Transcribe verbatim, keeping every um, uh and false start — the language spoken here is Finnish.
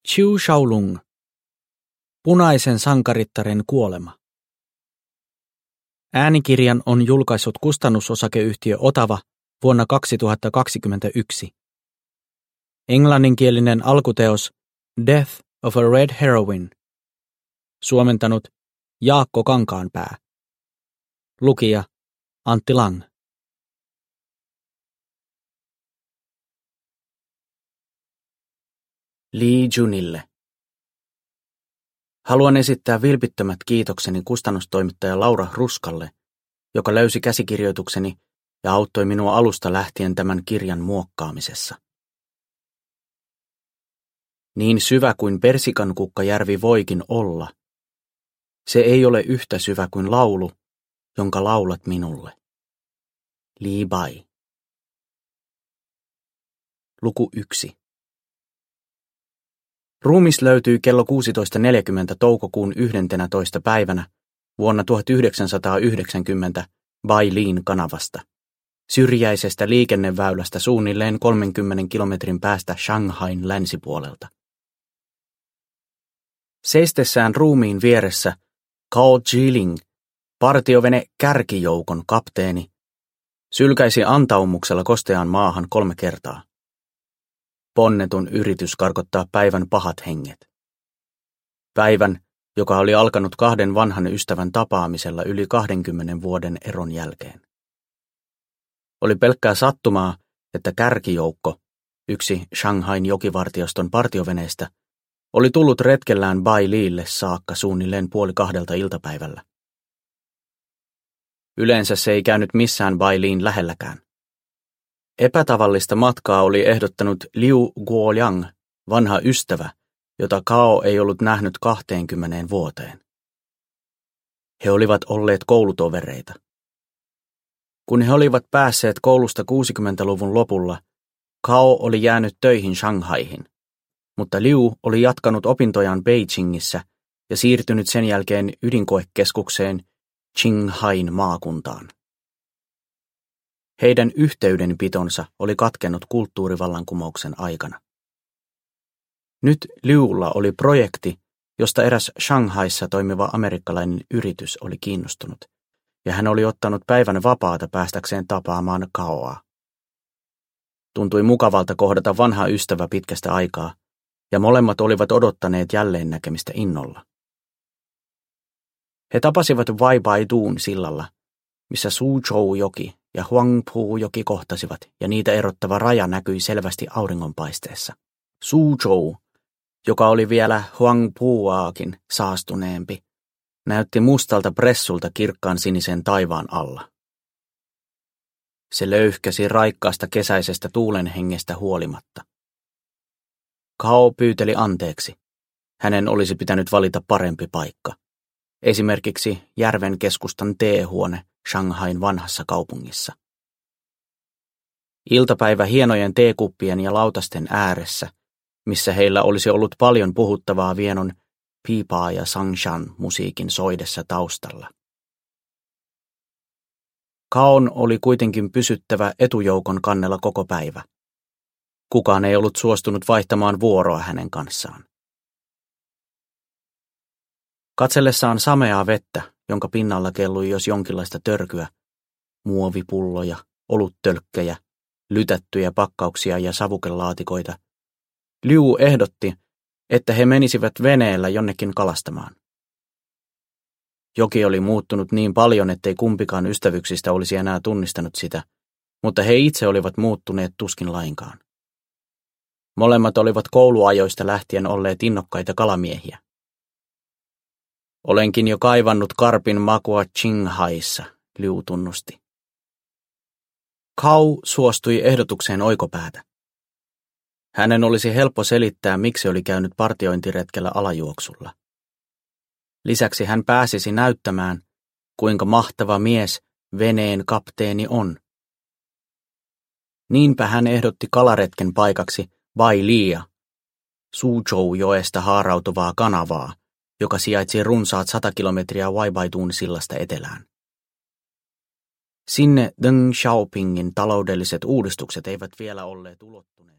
Chiu Shaolung. Punaisen sankarittaren kuolema. Äänikirjan on julkaissut kustannusosakeyhtiö Otava vuonna kaksituhattakaksikymmentäyksi. Englanninkielinen alkuteos Death of a Red Heroine. Suomentanut Jaakko Kankaanpää. Lukija Antti Lang. Lee Junille. Haluan esittää vilpittömät kiitokseni kustannustoimittaja Laura Ruskalle, joka löysi käsikirjoitukseni ja auttoi minua alusta lähtien tämän kirjan muokkaamisessa. Niin syvä kuin Persikankukka-järvi voikin olla, se ei ole yhtä syvä kuin laulu, jonka laulat minulle. Li Bai. Luku yksi. Ruumis löytyi kello kuusitoista neljäkymmentä toukokuun yhdentenätoista päivänä vuonna tuhatyhdeksänsataayhdeksänkymmentä Bailiin kanavasta, syrjäisestä liikenneväylästä suunnilleen kolmenkymmenen kilometrin päästä Shanghain länsipuolelta. Seistessään ruumiin vieressä Cao Jiling, partiovene kärkijoukon kapteeni, sylkäisi antaumuksella kosteaan maahan kolme kertaa. Ponnetun yritys karkottaa päivän pahat henget. Päivän, joka oli alkanut kahden vanhan ystävän tapaamisella yli kahdenkymmenen vuoden eron jälkeen. Oli pelkkää sattumaa, että kärkijoukko, yksi Shanghain jokivartioston partioveneistä, oli tullut retkellään Bailiille saakka suunnilleen puoli kahdelta iltapäivällä. Yleensä se ei käynyt missään Bailiin lähelläkään. Epätavallista matkaa oli ehdottanut Liu Guoliang, vanha ystävä, jota Cao ei ollut nähnyt kahteenkymmeneen vuoteen. He olivat olleet koulutovereita. Kun he olivat päässeet koulusta kuusikymmentäluvun lopulla, Cao oli jäänyt töihin Shanghaihin, mutta Liu oli jatkanut opintojaan Beijingissä ja siirtynyt sen jälkeen ydinkoekeskukseen Qinghain maakuntaan. Heidän yhteydenpitonsa oli katkennut kulttuurivallankumouksen aikana. Nyt Liulla oli projekti, josta eräs Shanghaissa toimiva amerikkalainen yritys oli kiinnostunut, ja hän oli ottanut päivän vapaata päästäkseen tapaamaan Caoa. Tuntui mukavalta kohdata vanha ystävä pitkästä aikaa, ja molemmat olivat odottaneet jälleen näkemistä innolla. He tapasivat Waibaiduun sillalla, missä Suzhou-joki ja Huangpu-joki kohtasivat, ja niitä erottava raja näkyi selvästi auringonpaisteessa. Suzhou, joka oli vielä Huangpuaakin saastuneempi, näytti mustalta pressulta kirkkaan sinisen taivaan alla. Se löyhkäsi raikkaasta kesäisestä tuulenhengestä huolimatta. Cao pyyteli anteeksi. Hänen olisi pitänyt valita parempi paikka. Esimerkiksi järven keskustan teehuone Shanghain vanhassa kaupungissa. Iltapäivä hienojen teekuppien ja lautasten ääressä, missä heillä olisi ollut paljon puhuttavaa vienon piipaa ja sangshan musiikin soidessa taustalla. Caon oli kuitenkin pysyttävä etujoukon kannella koko päivä. Kukaan ei ollut suostunut vaihtamaan vuoroa hänen kanssaan. Katsellessaan sameaa vettä, jonka pinnalla kellui jos jonkinlaista törkyä, muovipulloja, oluttölkkejä, lytättyjä pakkauksia ja savukelaatikoita, Liu ehdotti, että he menisivät veneellä jonnekin kalastamaan. Joki oli muuttunut niin paljon, ettei kumpikaan ystävyksistä olisi enää tunnistanut sitä, mutta he itse olivat muuttuneet tuskin lainkaan. Molemmat olivat kouluajoista lähtien olleet innokkaita kalamiehiä. Olenkin jo kaivannut karpin makua Qinghaissa, Liu tunnusti. Cao suostui ehdotukseen oikopäätä. Hänen olisi helppo selittää, miksi oli käynyt partiointiretkellä alajuoksulla. Lisäksi hän pääsisi näyttämään, kuinka mahtava mies veneen kapteeni on. Niinpä hän ehdotti kalaretken paikaksi Bailia, Suzhou-joesta haarautuvaa kanavaa, joka sijaitsi runsaat sata kilometriä Waibaiduun sillasta etelään. Sinne Deng Xiaopingin taloudelliset uudistukset eivät vielä olleet ulottuneet.